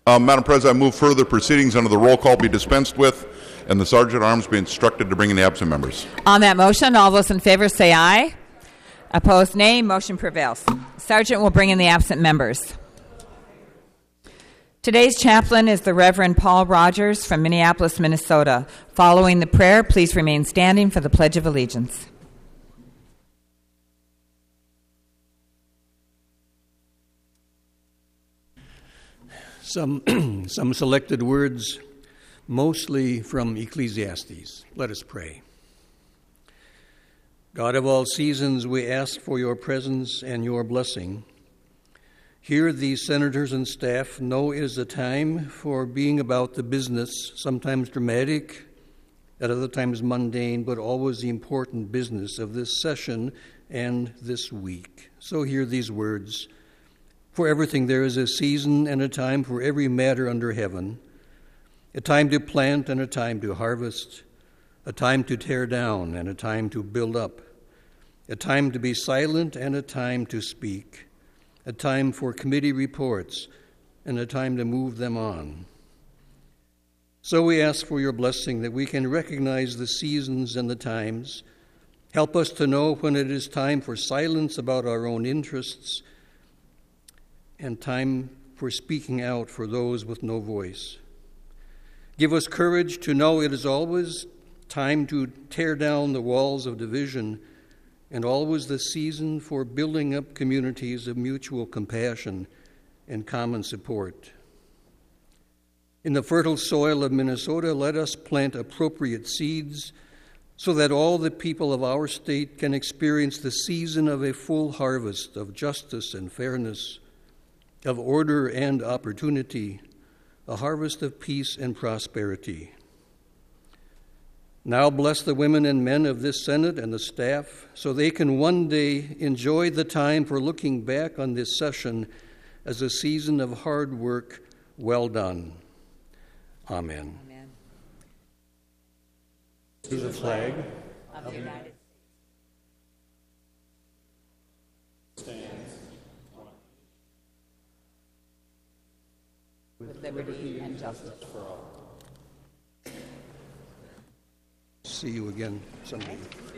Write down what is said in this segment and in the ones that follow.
Madam President, I move further proceedings under the roll call be dispensed with and the Sergeant at Arms be instructed to bring in the absent members. On that motion, all those in favor say aye. Opposed, nay. Motion prevails. Sergeant will bring in the absent members. Today's chaplain is the Reverend Paul Rogers from Minneapolis, Minnesota. Following the prayer, please remain standing for the Pledge of Allegiance. Some selected words, mostly from Ecclesiastes. Let us pray. God of all seasons, we ask for your presence and your blessing. Here these senators and staff know it is a time for being about the business, sometimes dramatic, at other times mundane, but always the important business of this session and this week. So hear these words. For everything there is a season and a time for every matter under heaven, a time to plant and a time to harvest, a time to tear down and a time to build up, a time to be silent and a time to speak, a time for committee reports and a time to move them on. So we ask for your blessing that we can recognize the seasons and the times. Help us to know when it is time for silence about our own interests and time for speaking out for those with no voice. Give us courage to know it is always time to tear down the walls of division and always the season for building up communities of mutual compassion and common support. In the fertile soil of Minnesota, let us plant appropriate seeds so that all the people of our state can experience the season of a full harvest of justice and fairness, of order and opportunity, a harvest of peace and prosperity. Now bless the women and men of this Senate and the staff so they can one day enjoy the time for looking back on this session as a season of hard work well done. Amen. Amen. To the flag Of the United States. with liberty and justice for all. See you again someday.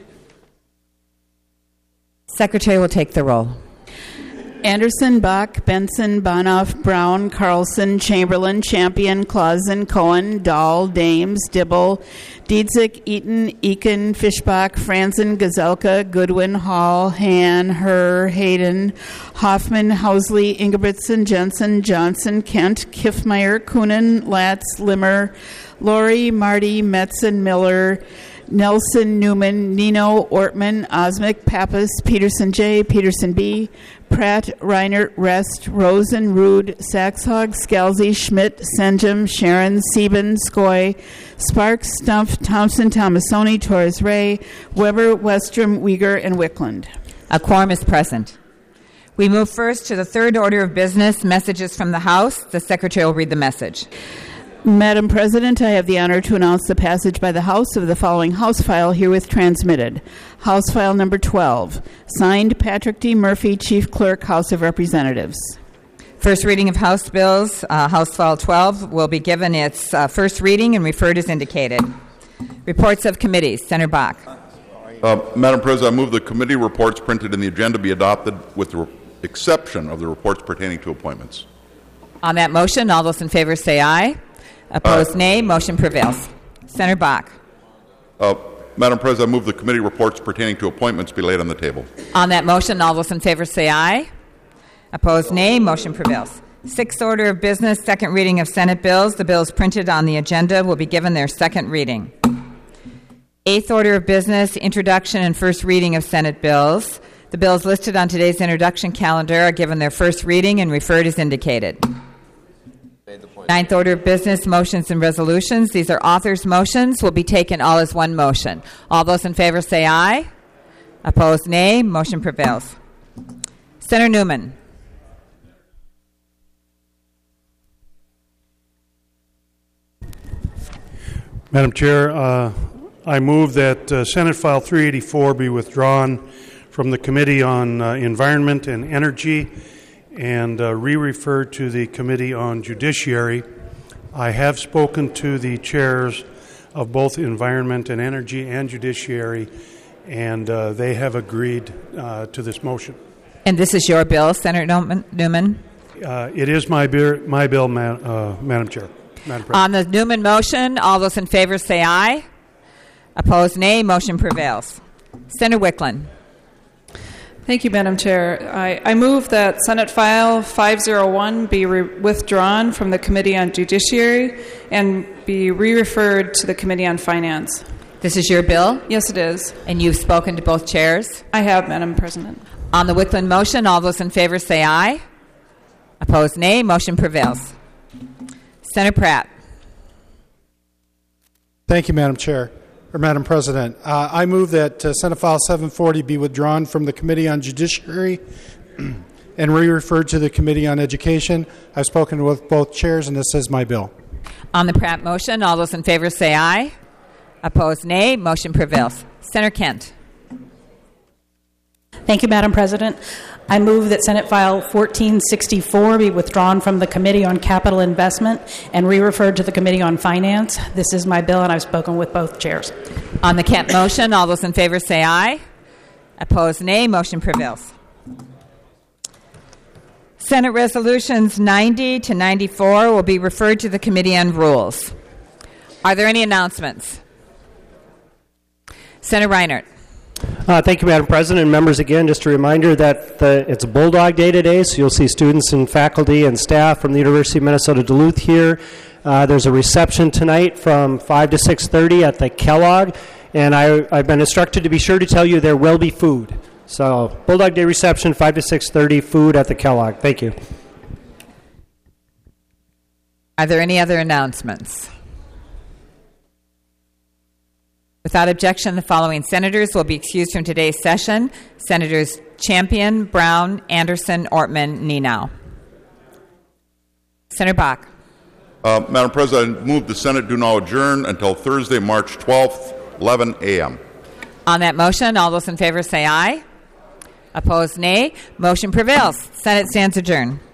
Secretary will take the roll. Anderson, Bach, Benson, Bonoff, Brown, Carlson, Chamberlain, Champion, Clausen, Cohen, Dahl, Dames, Dibble, Dietzick, Eaton, Eakin, Fischbach, Franzen, Gazelka, Goodwin, Hall, Han, Herr, Hayden, Hoffman, Housley, Ingebrigtsen, Jensen, Johnson, Kent, Kiffmeyer, Coonan, Latz, Limmer, Lori, Marty, Metzen, Miller, Nelson, Newman, Nino, Ortman, Osmic, Pappas, Peterson J., Peterson B., Pratt, Reinert, Rest, Rosen, Rude, Saxhog, Scalzi, Schmidt, Senjum, Sharon, Sieben, Skoy, Sparks, Stumpf, Thompson, Tomasoni, Torres Ray, Weber, Westrom, Uyghur, and Wickland. A quorum is present. We move first to the third order of business, messages from the House. The Secretary will read the message. Madam President, I have the honor to announce the passage by the House of the following House file herewith transmitted. House File Number 12. Signed, Patrick D. Murphy, Chief Clerk, House of Representatives. First reading of House Bills, House File 12, will be given its first reading and referred as indicated. Reports of committees. Senator Bach. Madam President, I move the committee reports printed in the agenda be adopted with the exception of the reports pertaining to appointments. On that motion, all those in favor say aye. Opposed, nay. Motion prevails. Senator Bach. Madam President, I move the committee reports pertaining to appointments be laid on the table. On that motion, all those in favor say aye. Opposed, nay. Motion prevails. Sixth order of business, second reading of Senate bills. The bills printed on the agenda will be given their second reading. Eighth order of business, introduction and first reading of Senate bills. The bills listed on today's introduction calendar are given their first reading and referred as indicated. Ninth order of business, motions and resolutions. These are authors' motions, will be taken all as one motion. All those in favor say aye. Opposed, nay. Motion prevails. Senator Newman. Madam Chair, I move that Senate File 384 be withdrawn from the Committee on Environment and Energy and re-refer to the Committee on Judiciary. I have spoken to the chairs of both Environment and Energy and Judiciary, and they have agreed to this motion. And this is your bill, Senator Newman? It is my bill, Madam Chair. Madam President. On the Newman motion, all those in favor say aye. Opposed, nay. Motion prevails. Senator Wicklund. Thank you, Madam Chair. I move that Senate File 501 be withdrawn from the Committee on Judiciary and be re-referred to the Committee on Finance. This is your bill? Yes, it is. And you've spoken to both chairs? I have, Madam President. On the Wicklund motion, all those in favor say aye. Opposed, nay. Motion prevails. Senator Pratt. Thank you, Madam Chair, or Madam President. I move that Senate File 740 be withdrawn from the Committee on Judiciary and re-referred to the Committee on Education. I've spoken with both chairs, and this is my bill. On the Pratt motion, all those in favor say aye. Opposed, nay. Motion prevails. Senator Kent. Thank you, Madam President. I move that Senate File 1464 be withdrawn from the Committee on Capital Investment and re-referred to the Committee on Finance. This is my bill, and I've spoken with both chairs. On the Kent motion, all those in favor say aye. Opposed, nay. Motion prevails. Senate Resolutions 90 to 94 will be referred to the Committee on Rules. Are there any announcements? Senator Reinert. Thank you, Madam President. And members, again, just a reminder that it's Bulldog Day today, so you'll see students and faculty and staff from the University of Minnesota Duluth here. There's a reception tonight from 5 to 6:30 at the Kellogg, and I've been instructed to be sure to tell you there will be food. So Bulldog Day reception, 5 to 6:30, food at the Kellogg. Thank you. Are there any other announcements? Without objection, the following senators will be excused from today's session. Senators Champion, Brown, Anderson, Ortman, Nenow. Senator Bach. Madam President, I move the Senate do now adjourn until Thursday, March 12th, 11 a.m. On that motion, all those in favor say aye. Opposed, nay. Motion prevails. Senate stands adjourned.